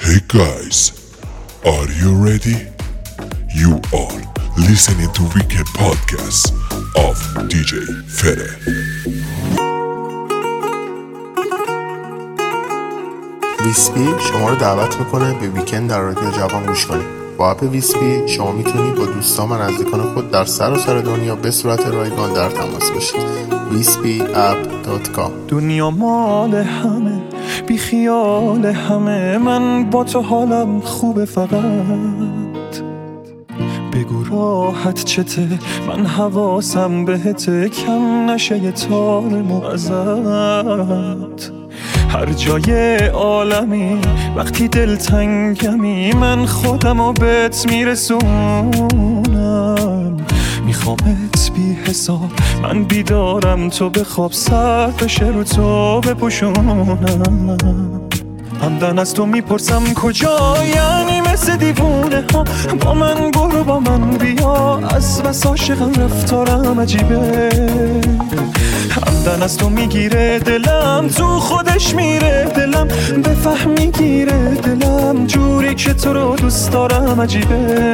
Hey guys, are you ready? You are listening to Weekend Podcast of DJ Fere. ویسپی شما رو دعوت میکنه به ویکند در رادیو جوان گوش کنید. با اپ ویسپی شما میتونید با دوستان و نزدیکان خود در سراسر دنیا به صورت رایگان در تماس باشید. whispeyapp.com. دنیا مال همه، بی خیال همه، من با تو حالم خوبه، فقط بگو راحت چته، من حواسم بهته، کم نشه یه تار ازت. هر جای عالمی وقتی دلتنگمی، من خودمو بهت میرسونم. میخوامت بی حساب، من بیدارم، تو بخواب، سر بشه رو تو بپوشونم. همدن از تو میپرسم کجا، یعنی مثل دیوونه ها با من برو، با من بیا، از بس عاشقم رفتارم عجیبه. همدن از تو میگیره دلم، تو خودش میره دلم، بفهم میگیره دلم، جوری که تو رو دوست دارم عجیبه.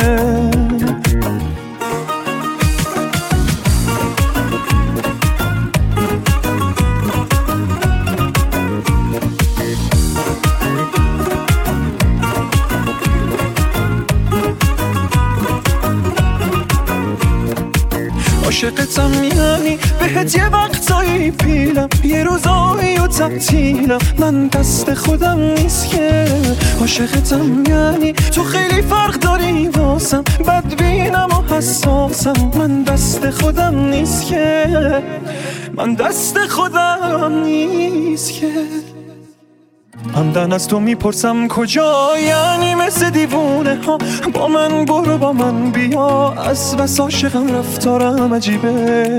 عاشقتم یعنی بهت یه وقتایی پیلم، یه روزایی و تعطیلم، من دست خودم نیست که. عاشقتم یعنی تو خیلی فرق داری واسم، بدبینم و حساسم، من دست خودم نیست که، من دست خودم نیست که. همدن از تو میپرسم کجا، یعنی مثل دیوونه ها با من برو، با من بیا، از بس عاشقم رفتارم عجیبه.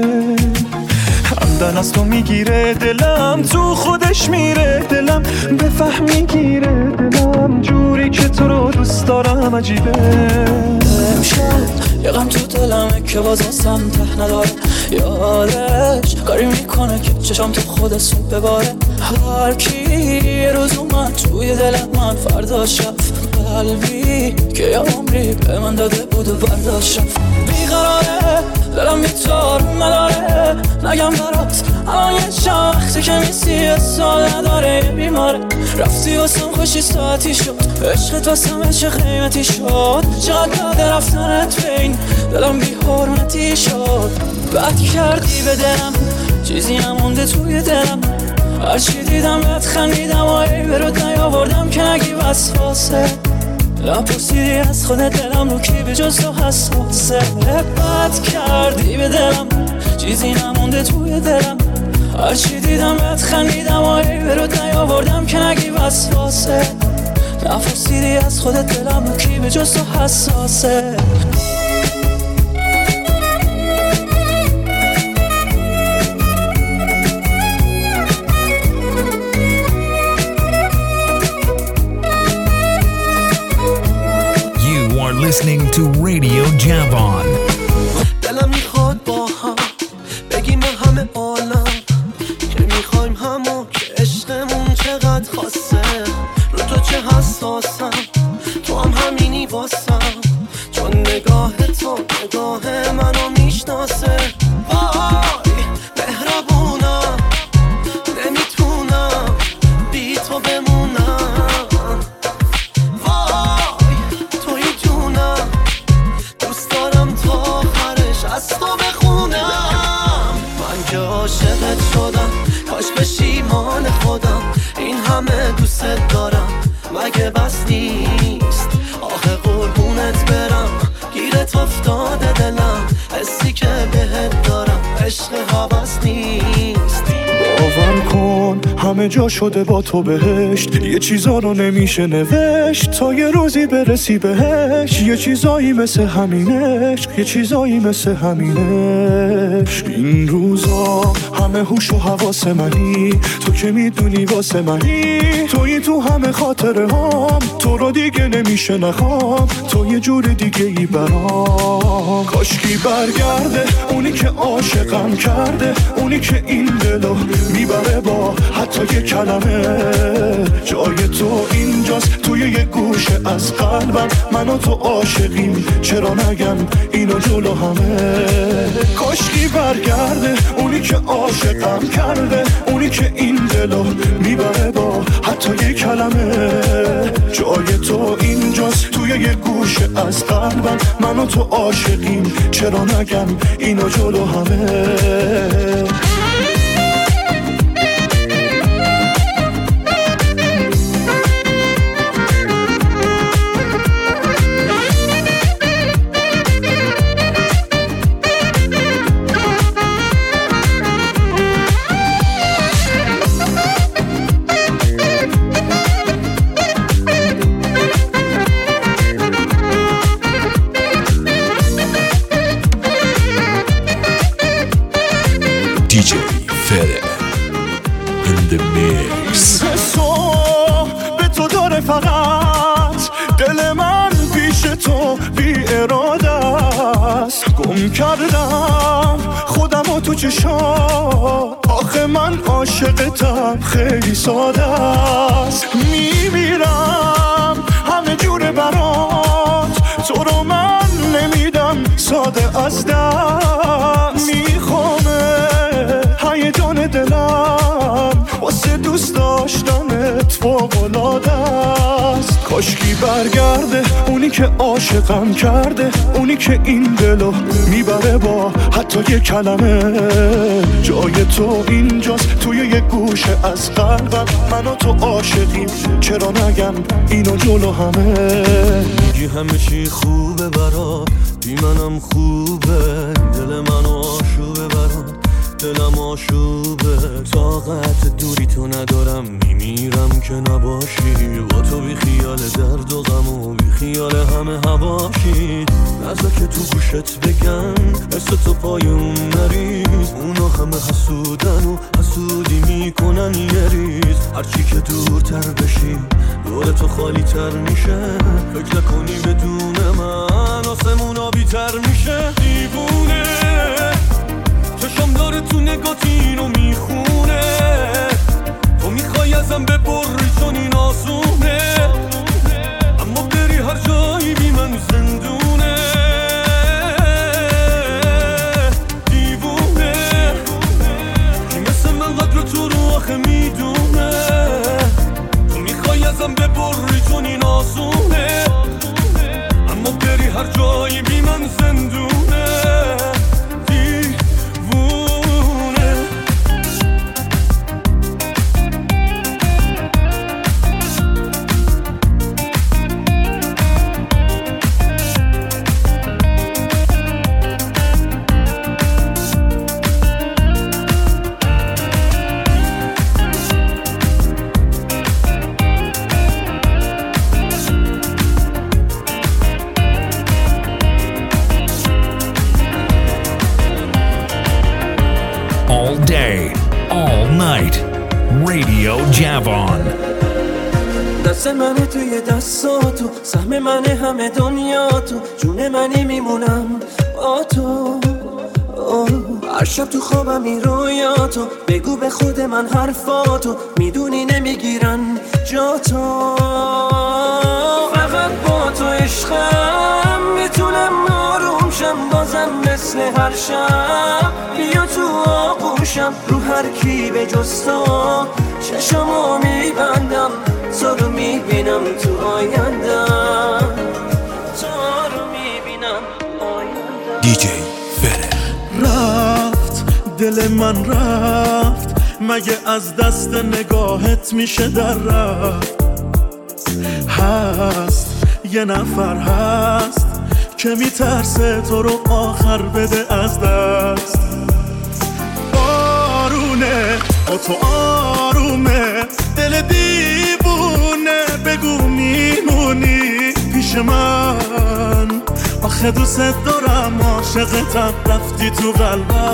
همدن از تو میگیره دلم، تو خودش میره دلم، بفهم میگیره دلم، جوری که تو رو دوست دارم عجیبه. امشب یه غم تو دلمه که باز واسم ته نداره، یادش کاری میکنه که چشام تو خود سوب بباره. هر کی یه روز اومد توی دلم، من فرداش رفت، قلبی که یه عمری به من داده بود و برداشت رفت. بیقراره دلم بیتار نداره، نگم برات الان یه چند وقتی که میسی سال نداره، یه بیماره. رفتی واسم خوشی ساعتی شد، عشقت واسم عشق قیمتی شد، چقدر داده رفتنت بین دلم بی حرمتی شد. بد کردی به دلم، چیزی نمونده توی دلم، هرچی دیدم بهت خندیدم و ای برات نیاوردم که نگی وسواسه. نپرسیدی از خودت دلم رو کی به جز تو حساسه. بد کردی به دلم، چیزی نمونده توی دلم، هرچی دیدم بهت خندیدم و ای برات نیاوردم که نگی وسواسه. نپرسیدی از خودت دلم رو کی به جز تو حساسه. Listening to Radio Javan. دلم میخواد با هم بگیم همه عالم که میخوایم همون که عشقمون چقدر خاصه. رو تو چه حساسم، تو هم همینی واسم، چون نگاه تو نگاه منو میشناسه. وای مهربونم، نمیتونم بی تو بمونم. عاشقت شدم، کاش پشیمان خودم، این همه دوست دارم، مگه بس نیست؟ آخه قربونت برم، گیرت افتاده دلم، حسی که بهت دارم، عشق هوس نیست. باور کن همه جا شده با تو بهشت، یه چیزا رو نمیشه نوشت تا یه روزی برسی بهش. یه چیزایی مثل همینش، یه چیزایی مثل همینش. این روزا همه هوش و حواس منی، تو که میدونی واسه منی، تویی تو همه خاطره هام، تو رو دیگه نمیشه نخوام، تو یه جور دیگه ای برام. کاشکی برگرده اونی که عاشقم کرده، اونی که این دلو میبره با حتی حتی یه کلمه. جای تو اینجاست توی یه گوشه از قلبم، من و تو عاشقیم چرا نگم اینو جلو همه. کاشکی برگرده اونی که عاشقم کرده، اونی که این دلو میبره با حتی یه کلمه. جای تو اینجاست توی یه گوشه از قلبم، من و تو عاشقیم چرا نگم اینو جلو همه. DJ Fere in the mix. به تو داره فقط دل من پیش تو بی اراده است. گم کردم خودم و تو چشات، آخه من عاشقتم خیلی ساده است. میمیرم همه جور برات، تو رو من نمیدم ساده از دست. میخوامه هیجان دلم واسه دوست داشتنت فوق‌العاده است. کاشکی برگرده اونی که عاشقم کرده، اونی که این دلو میبره با حتی یه کلمه. جای تو اینجاست توی یه گوشه از قلبم، من و تو عاشقیم چرا نگم اینو جلو همه. میگی همه چی خوبه برات، بی منم خوبه، دل منو آشوبه برات، دلم آشوبه. طاقت دوری تو ندارم، میمیرم که نباشی. با تو بی خیال درد و غم و بی خیال همه هواشی. نزا که تو گوشت بگم مثل تو پای اون نریز، اونا همه حسودن و حسودی میکنن یه ریز. هرچی که دورتر بشی دور تو خالی تر میشه، فکر نکنی بدون من آسمون آبی تر میشه. دیوونه چشم داره تو نگات اینو میخونه، تو میخوای ازم ببری چون این آسونه، اما بری هر جایی بی من زندونه. دیوونه کی مثل من قدر تو رو آخه میدونه، تو میخوای ازم ببری چون این آسونه، اما بری هر جایی بی من زندونه. All day, all night. Radio Javon. دست منه توی دستاتو، سهم منه همه دنیاتو، جون منی میمونم با تو. هر شب تو خوابم این رویاتو، بگو به خود من حرفاتو، میدونی نمیگیرن جا تو. فقط با تو عشقم میتونم آروم شم، بازم مثل هر شب بیا تو آغوشم. رو هر کی به جز تو چشمو میبندم، تو رو میبینم تو آیندم، تو رو میبینم آیندم. DJ Fere. رفت دل من رفت، مگه از دست نگاهت میشه در رفت. هست یه نفر هست که میترسه تو رو آخر بده از دست. بارونه با تو آرومه، دل دیوونه بگو میمونی پیش من. آخه دوست دارم عاشقتم، رفتی تو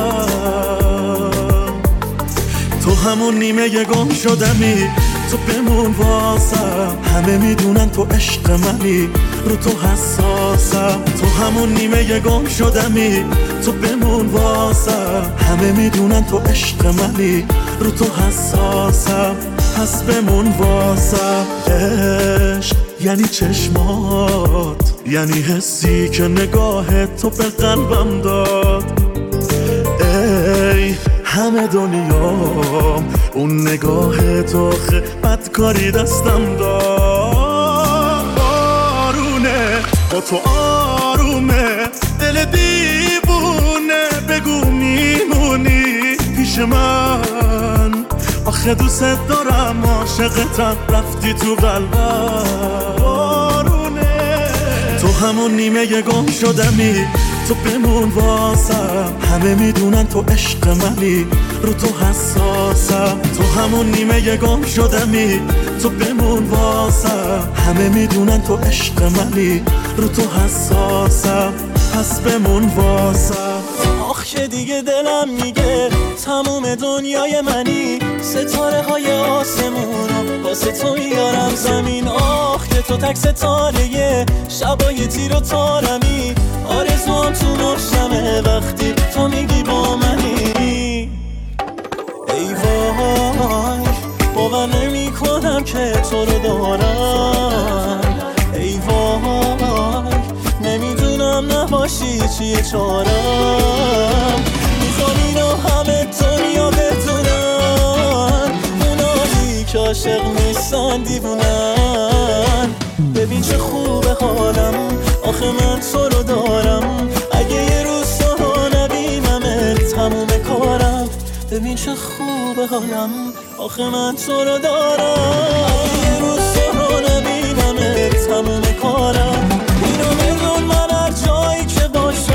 قلبم. تو همون نیمه گم شدمی، تو بمون بمون واسم. همه میدونن تو عشق منی، رو تو حساسم، تو همون نیمه گم شدمی، تو بمون واسم. همه میدونن تو عشق منی، رو تو حساسم، پس بمون واسم. عشق یعنی چشمات، یعنی حسی که نگاه تو به قلبم داد. ای همه دنیام اون نگاه تو بدکاری دستم داد. بارونه با تو آرومه، دل دیوونه، بگو میمونی پیش من. آخه دوست دارم، عاشقتم، رفتی تو قلبم. بارونه تو همون نیمه گم شدمی، تو بمون واسم. همه میدونن تو عشق منی، رو تو حساسم، تو همون نیمه گم شدمی، تو بمون واسم. همه میدونن تو عشق منی، رو تو حساسم، پس بمون واسم. آخ که دیگه دلم میگه تموم دنیای منی، ستاره های آسمونو واسه تو میارم زمین. آخ که تو تک ستاره شبای تیر و تارمی، آرزوام تو نشمه وقتی تو میگی با منی. ای وای باور نمی کنم که تو رو دارم. ای وای نمیدونم نباشی چیه چارم. میخوام اینو همه دنیا بدونن، اونایی که عاشق نیستن دیوونن. ببین چه خوبه حالم، آخه من تو رو دارم. اگه یه روز تو رو نبینم تموم کارم. ببین چه خوبه حالم، آخه من تو رو دارم. اگه یه روز تو رو نبینم تموم کارم. اینو بدون من هر جایی که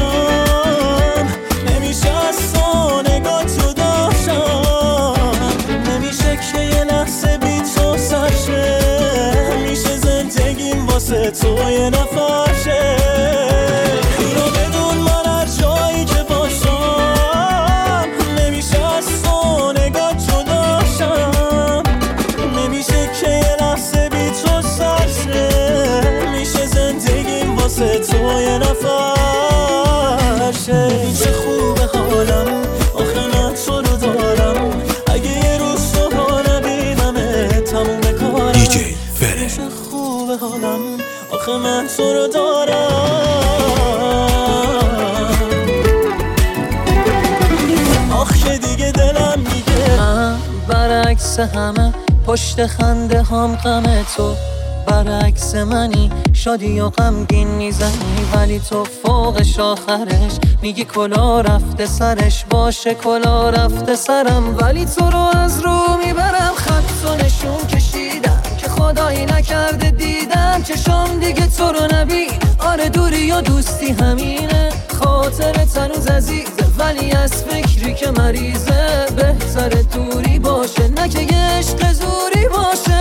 باشم، نمیشه از تو نگاه جدا شم. نمیشه که یه لحظه بی تو سر شه، میشه زندگیم واسه تو یه نفرشه. اینو بدون من هر جایی که باشم، نمیشه از تو نگاه جدا شم. نمیشه که یه لحظه بی تو سر شه، میشه زندگیم واسه تو یه نفرشه. ببین چه خوبه حالم، آخه من تو رو دارم. اگه یه روز تو رو نبینم تموم کارم. دیجی فره. چه خوبه حالم، آخه من تو رو دارم. آخ که دیگه دلم میگه من برعکس همه، پشت خنده هم غم تو. برعکس منی، شادی و غمگین میزنی، ولی تو فوقش آخرش میگی کلا رفته سرش. باشه کلا رفته سرم، ولی تو رو از رو میبرم. خط و نشون کشیدم که خدایی نکرده دیدم چشم دیگه تو رو نبین. آره دوری و دوستی همینه، خاطرت هنوز عزیزه، ولی از فکری که مریضه. بهتر دوری باشه، نه که یه عشق زوری باشه.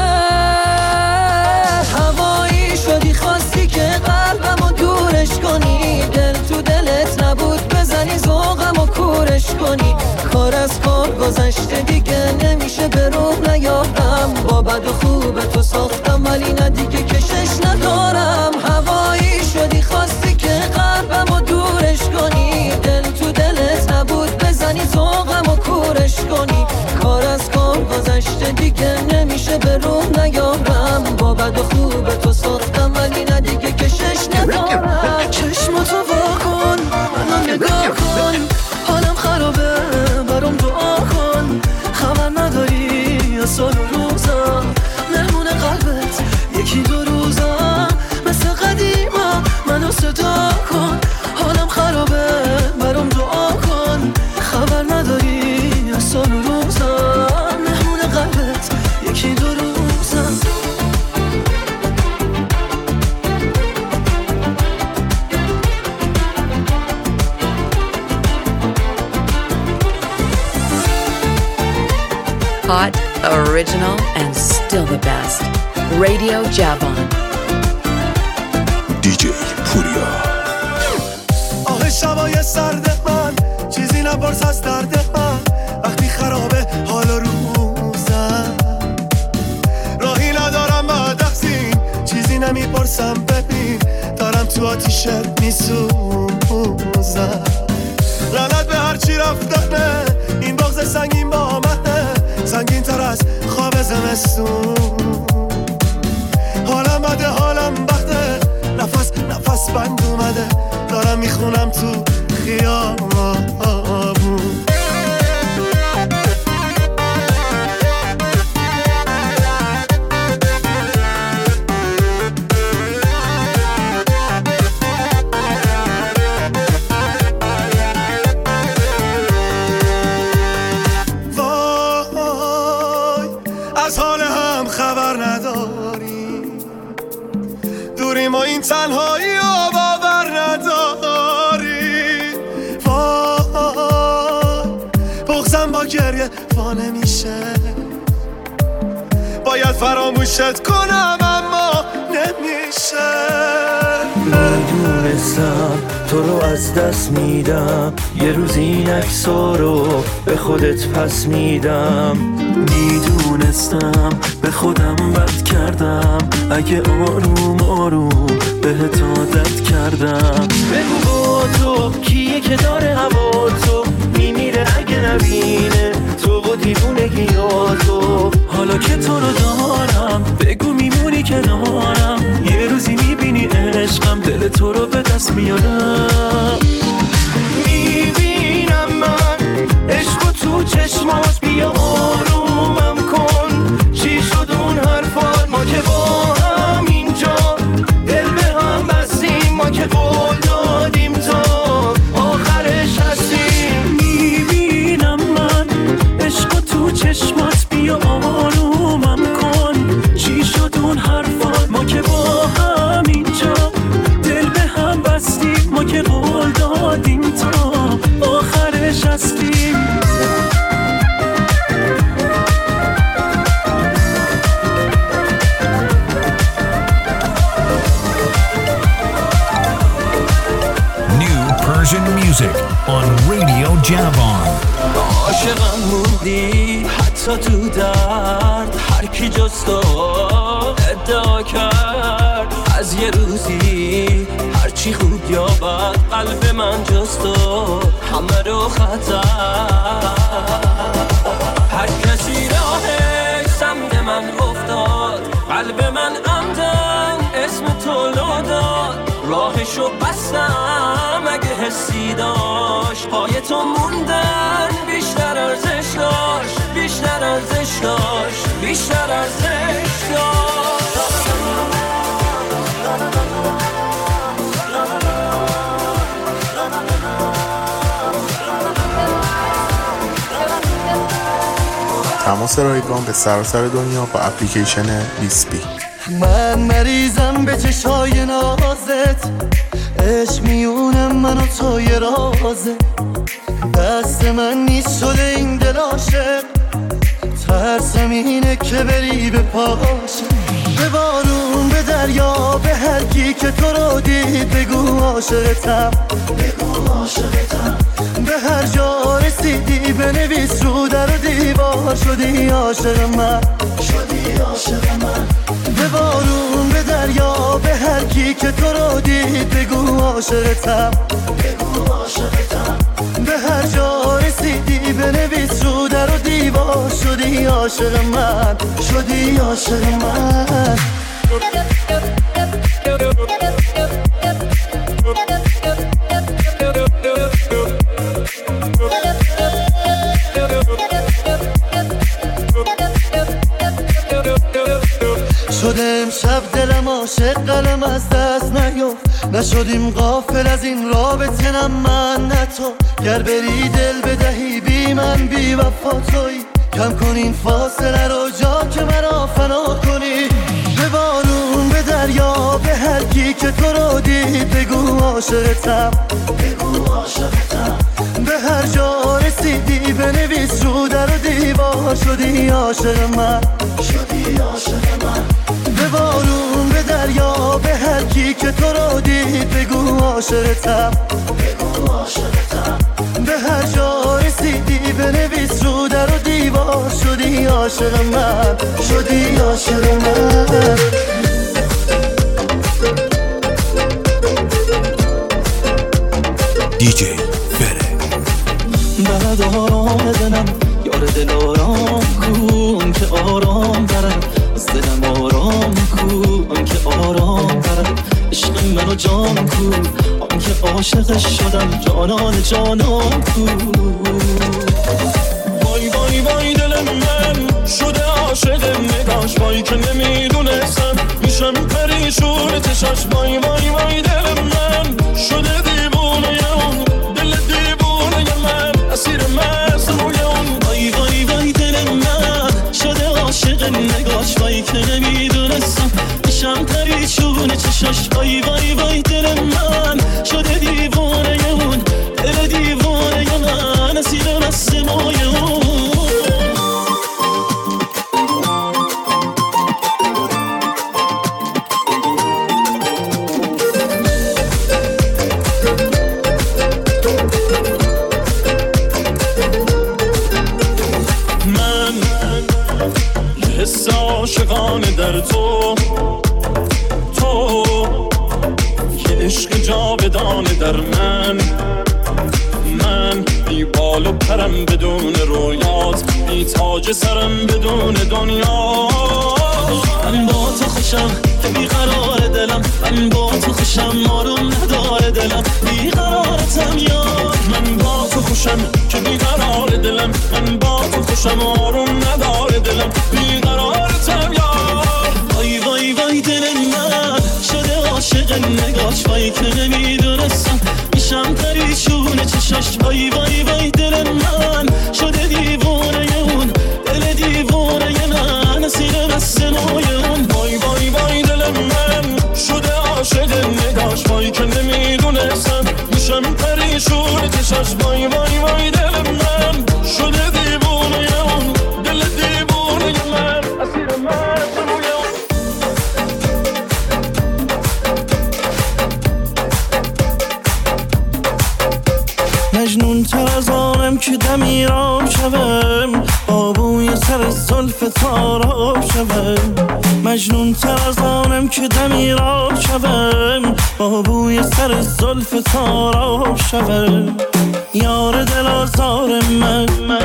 هوایی شدی خواستی که قلبمو دورش کنی، دل تو دلت نبود بزنی ذوقمو کورش کنی. کار از کار گذشته دیگه نمیشه به روح نیارم. با بد و خوب تو ساختم ولی نه دیگه کشش ندارم. هوایی شدی خواستی که قلبمو دورش کنی، دل تو دلت نبود بزنی ذوقمو کورش کنی. کار از کار گذشته دیگه نمیشه به روح نیارم. با بد و خوب تو ساختم ولی نه دیگه کشش ندارم. چشماتو وا کن، منو نگاه کن، حالم خرابه برام دعا کن. خبر نداری از سال و روزا، مهمون قلبت یکی دو روزا. مثل قدیما منو صدا کن، حالم خرابه برام دعا کن. خبر نداری از سال و روزا، مهمون قلبت یکی دو روزا. Hot, original, and still the best. Radio Javon. DJ پوریا. آه شبای سرد من، چیزی نپرس از درد من. وقتی خرابه حال روزم، نمیپرسم ببین دارم تو آتیشت میسوزم. لعنت به هرچی رفتنه، این بغض سنگین با منه، سنگین تر از خواب زمستون. حالم بده حالم بده، نفس بند اومده، دارم میخونم تو خیابون. ما این تنهایی و باور نداری. وای بغضم با گریه وا نمیشه، باید فراموشت کنم اما نمیشه. میدونستم تو رو از دست میدم، یه روز این عکس‌ها رو به خودت پس میدم. میدونستم به خودم بد کردم، اگه آروم آروم بهت عادت کردم. بگو با تو کیه که داره هوا تو میمیره اگه نبینه تو و دیوونگی ها تو. حالا که تو رو دارم بگو میمونی کنارم، یه روزی میبینی عشقم دل تو رو به دست میارم. میبینم من عشق تو چشمات، بیا آرومم کن. چی شد اون حرفات؟ ما که با هم اینجا دل به هم بستیم، ما که قول دادیم تا آخرش هستیم. میبینم من عشق تو چشمات، بیا آرومم کن. چی شد اون حرفات؟ ما که با هم اینجا دل به هم بستیم، ما که قول دادیم تا آخرش هستیم. Persian music on Radio Javon. عاشقم موندی حتی تو درد، هر کی جز تو ادعا کرد از یه روزی هرچی خوب یا بد قلب من جز تو همه رو خطر. هر کسی راهش سمت من افتاد، قلب من عمدن اسم تو لو داد. راهشو بستم اگه حسی داشت، پای تو موندن بیشتر ارزش داشت، بیشتر ارزش داشت، بیشتر ارزش داشت. تماس رایگان به سراسر دنیا با اپلیکیشن ویسپی. من مریضم به چشای نازت، عشق میونه من و تو یه رازه. دست من نیست شده این دل عاشق، ترسم اینه که بری به پاشه. به بارون به دریا به هر کی که تو رو دید بگو عاشقتم، بگو عاشقتم. به هر جا رسیدی بنویس رو در و دیوار شدی عاشق من، شدی عاشق من. به بارون به دریا به هر کی که تو رو دید بگو عاشقتم، بگو عاشقتم. به هر جا رسیدی بنویس رو در و دیوار شدی عاشق من، شدی عاشق من. شده امشب دلم عاشق قلم از دست نیفت، نشدیم غافل از این رابطه نه من نه تو. گر بری دل بدهی بی من بی وفا تویی، کم کن این فاصله رو جا که مرا فنا کنی. به بارون به دریا به هر کی که تو رو دید بگو عاشقتم، بگو عاشقتم. به هر جا رسیدی بنویس رو در و دیوار شدی عاشق من، شدی عاشق من. به بارون به دریا به هر کی که تو رو دید بگو عاشقتم، بگو عاشقتم. به هر جا رسیدی بنویس رو در و دیوار شدی عاشق من، شدی عاشق من. DJ فره. بلد آرام دلم یار دل آرام کو که آرام برد از دلم آرام کو که آرام برد عشق منو جان کو که عاشقش شدم جانان جانان کو وای وای وای دل من شده عاشق نگاش وای که نمیدونستم میشم پریشون چشاش وای وای وای دل من شده دیوونه اون دل دیوونه من اسیر مزروی اون وای وای وای دل من شده عاشق نگاش وای که نمیدونستم میشم پریشون چشاش وای وای وای دل من شده دیوونه اون دل دیوونه من اسیر مزروی اون عاشقانه در تو که عشق جاودانه در من بی بال و پرم بدون رویات بی تاج سرم بدون دنیا من با تو خوشم که بی قرار دلم من با تو خوشم آروم نداره دلم بی قرارتم یار من با تو خوشم که بی قرار دلم من با تو خوشم آروم نداره دلم بی قرارتم یار وای وای وای دل من شده عاشق نگاش وای که نمیدونستم میشم پریشون چشاش وای وای وای دل من شده دیوونه اون دل دیوونه من اسیر مسموی اون وای وای وای دل من شده عاشق نگاش وای که نمیدونستم میشم پریشون چشاش وای وای وای دل من شده دیوونه اون دل دیوونه من اسیر مسموی اون مجنون تر از آنم که دمیرام شوم با بوی سر زلف تاراب شوم مجنون تر از آنم که دمیرام شوم با بوی سر زلف تاراب شوم یار دل آزار من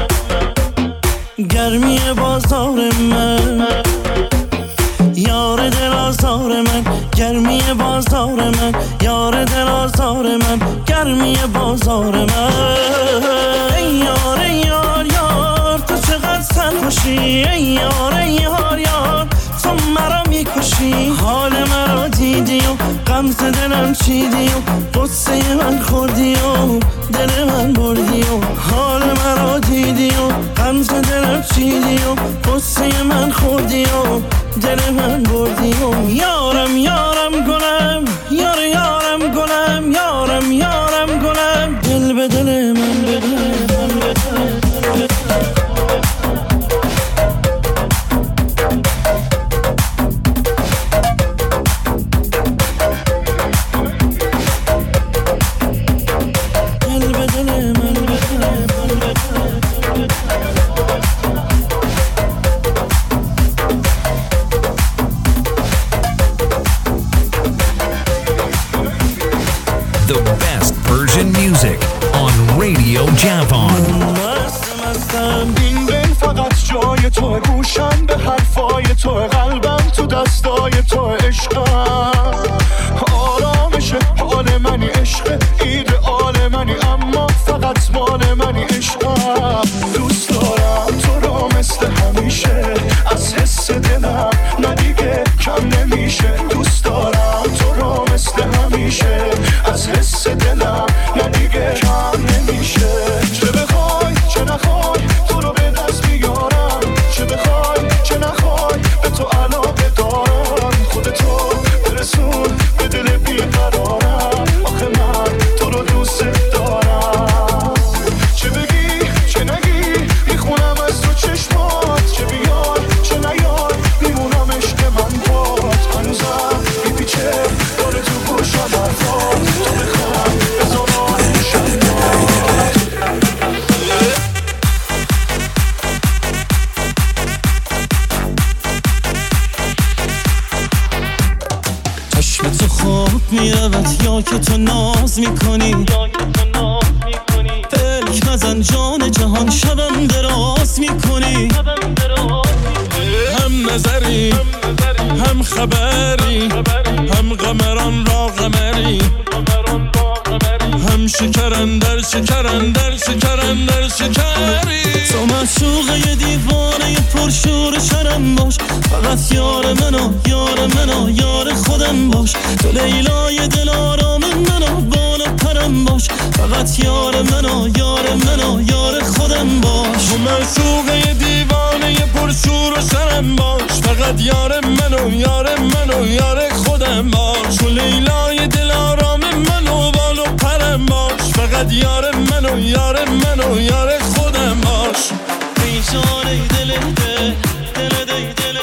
گرمی بازار من یار دل آزار من گرمی بازار من یار دل آزار من گرمی بازار من ای یار ای یار یار تو چقدر سرخوشی ای یار ای یار یار تو مرا میکشی حال مرا دیدی و غمز دلم چیدی و قصه من خوردی و دل من بردی و حال مرا دیدی و غمز دلم چیدی و قصه من خوردی و دل من بردی و یارم یارم گلم یار یارم گلم یارم یارم گلم دل به دل من بده The best Persian music on Radio Javon. این دل فقط جای تو گوشم به حرفای تو قلبم تو دستای تو عشقم آرامش حال منی عشق ایدئال منی اما فقط مال منی عشقم دوست دارم تو رو مثل همیشه از حس دلم نه دیگه کم نمیشه دوست دارم تو رو مثل همیشه از حس دلم نه دیگه کم نمیشه چه بخوای چه نخوای تو رو به دست میارم چه بخوای چه نخوای به تو علاقه دارم خودتو برسون به دل بیقرارم آخه من که تو خواب میرود یا که تو ناز میکنی. فلک مزن جان جهان شبم دراز میکنی. هم نظری هم خبری هم قمران را قمری هم شکرندر شکرندر شکرندر شکری. تو معشوقه دیوانه پرشور شرم باش. فقط یار منو یار منو یار خودم باش. تو لیلای دل آرام منو بالا پرم باش. فقط یار منو یار منو یار خودم باش. تو معشوقه دیوانه پرشور و شرم باش. فقط یار منو یار منو یار خودم باش. تو لیلای دل آرام منو بالا پرم باش. فقط یار منو یار منو یار خودم باش. ای جان ای دل دل دل دل دل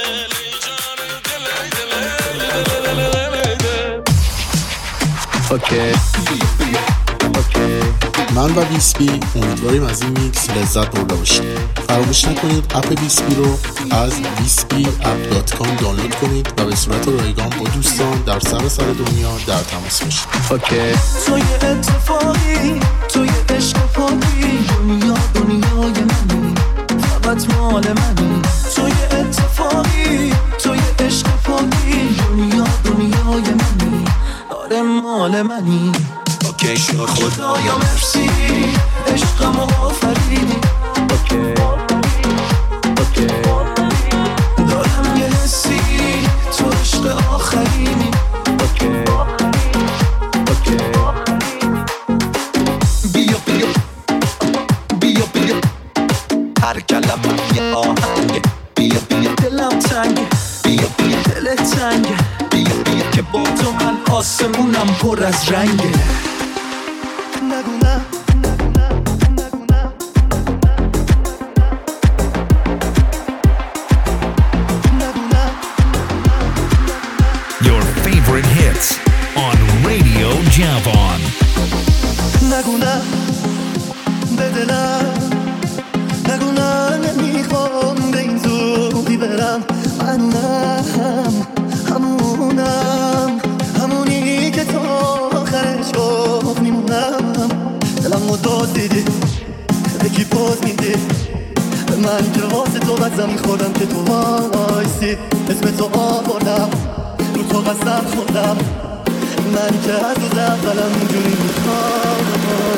من و ویسپی امیدواریم از این میکس لذت برده باشید. فراموش نکنید اپ ویسپی رو از vispeapp.com دانلود کنید و به صورت رایگان با دوستان در سراسر دنیا در تماس باشید. تو یه اتفاقی تو یه عشق پاکی. دنیا دنیای منی فقط مال منی. تو یه اتفاقی تو یه عشق پاکی. دنیا دنیای منی آره مال منی. خدایا مرسی عشقم آفریدی. دارم یه حسی تو عشق آخرینی. بیا بیا بیا بیا هر کلمه یه آهنگه. بیا بیا دلم تنگه. بیا بیا دل تنگه. بیا بیا که با تو من آسمونم پر از رنگه. Your favorite hits on Radio Javon. نگونه به دلم نگونه نمیخوام به این زودی برم. منم همونی که تا آخرش گفت میمونم. دلم رو داد دیدی به کی پوز میدی. به من که واسه تو بد زمین خوردم که تو وایسی. اسم تو آوردم رو تو قسم خوردم. من که از روز اولم اینجوری میخوام.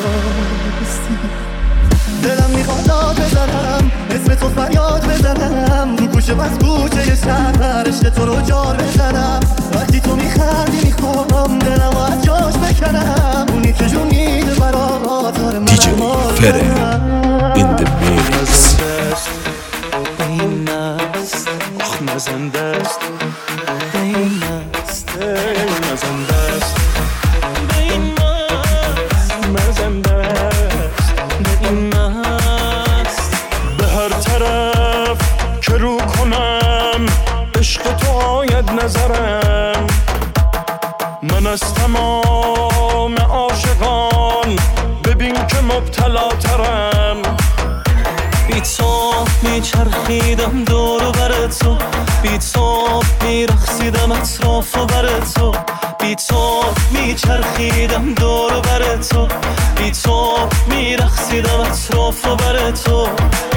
دلم میخواد داد بزنم اسم تو فریاد بزنم. رو گوشه بس کوچه شهر عشق تو رو جار بزنم. وقتی تو میخندی میخوام دلم از جاش بکنم. اونی که جون میده برات آره من DJ Fere in the mix. این است آخ مزنده است. این است مزنده است. این است مزنده است. این است به هر طرف که رو کنم عشق تو آید نظرم. من از تمام عاشقان ببین که مبتلا ترم. بی تو میچرخیدم دور و بر تو. بی تو میرخصیدم اطراف و بر تو. بی تو میچرخیدم دور و بر تو. بی تو میرخصیدم اطراف و بر تو.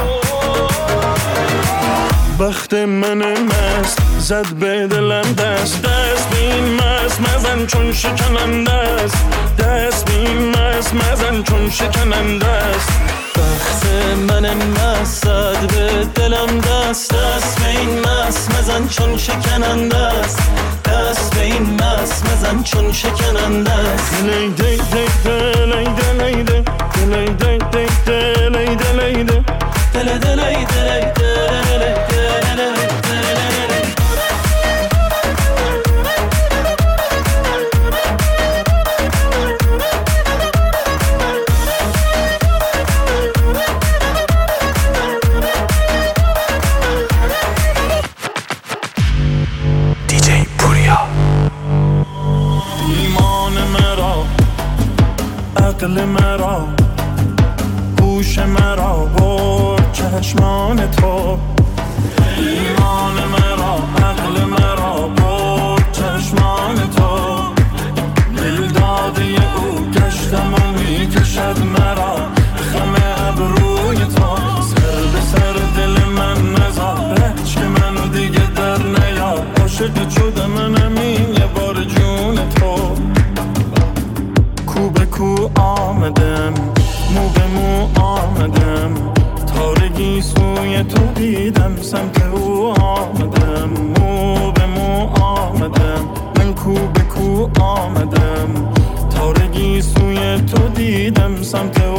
بخت من مست زد به دلم دست. دست بین مست مزن چون شکننده است. دست بین مست مزن چون شکننده است. بخت من مست زد به دلم دست. دست به این مست مزن چون شکننده است. دست به این مست مزن چون شکننده است. لیده لیده لیده لیده لیده لیده لیده دل دل ای دل ای دل ای دل ای. عقل مرا هوش مرا برد چشمان تو. ایمان مرا عقل مرا برد چشمان تو. آمدم، تارگی سوی تو دیدم، سمت